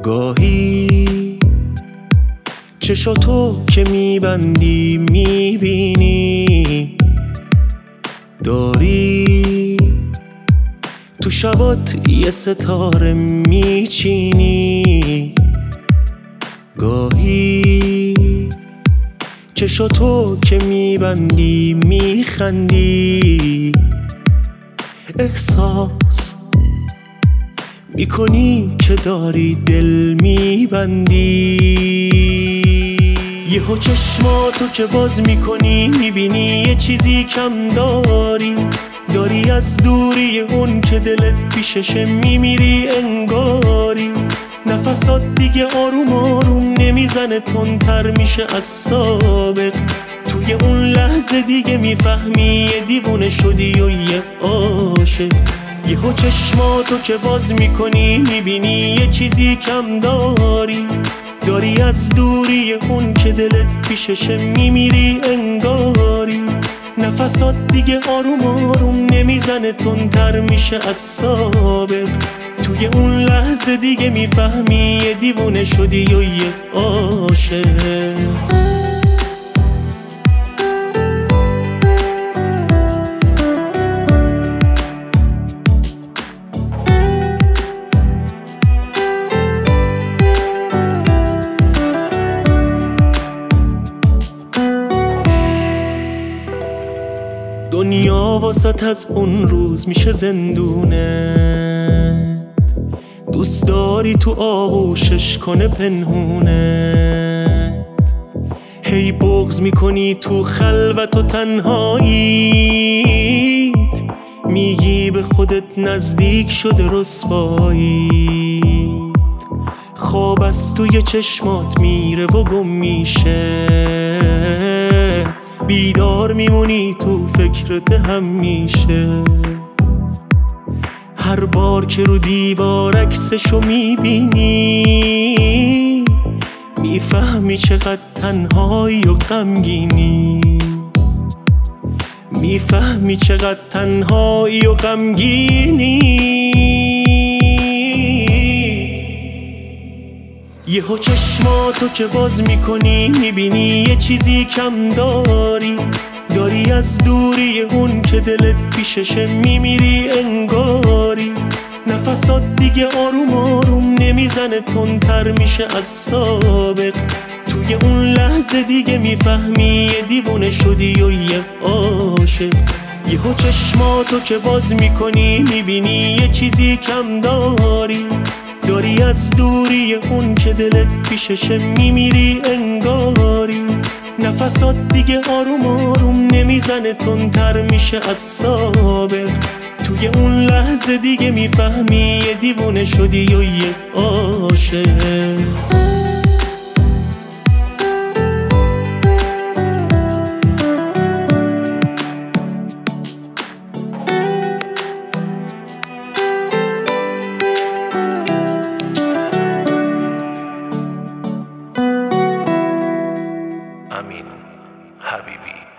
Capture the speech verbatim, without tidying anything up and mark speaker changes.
Speaker 1: گاهی چشاتو که میبندی میبینی داری تو شبات یه ستاره میچینی. گاهی چشاتو که میبندی میخندی احساس میکنی که داری دل میبندی. یهو چشماتو که باز میکنی میبینی یه چیزی کم داری. داری از دوری اون که دلت پیششه میمیری انگاری. نفسات دیگه آروم آروم نمیزنه تندتر میشه از سابق. توی اون لحظه دیگه میفهمی یه دیوونه شدی و یه عاشق. یهو چشماتو که باز میکنی میبینی یه چیزی کم داری. داری از دوری اون که دلت پیششه میمیری انگاری. نفسات دیگه آروم آروم نمیزنه تندتر میشه از سابق. توی اون لحظه دیگه میفهمی یه دیوونه شدی و یه عاشق. دنیا واسط از اون روز میشه زندونت. دوست داری تو آغوشش کنه پنهونت. هی بغض میکنی تو خلوت و تنهاییت. میگی به خودت نزدیک شده رسواییت. خواب از توی چشمات میره و گم میشه. بیدار میمونی تو فکرت همیشه. هر بار که رو دیوار عکسشو میبینی میفهمی چقدر تنهایی و غمگینی. میفهمی چقدر تنهایی و غمگینی. یهو چشماتو که باز میکنی میبینی یه چیزی کم داری. داری از دوری اون که دلت پیششه میمیری انگاری. نفسات دیگه آروم آروم نمیزنه تندتر میشه از سابق. توی اون لحظه دیگه میفهمی یه دیوونه شدی و یه عاشق. یهو چشماتو که باز میکنی میبینی یه چیزی کم داری. داری از دوری اون که دلت پیششه میمیری انگاری. نفسات دیگه آروم آروم نمیزنه تندتر میشه از سابق. توی اون لحظه دیگه میفهمی یه دیوونه شدی و یه عاشق.
Speaker 2: امین حبیبی.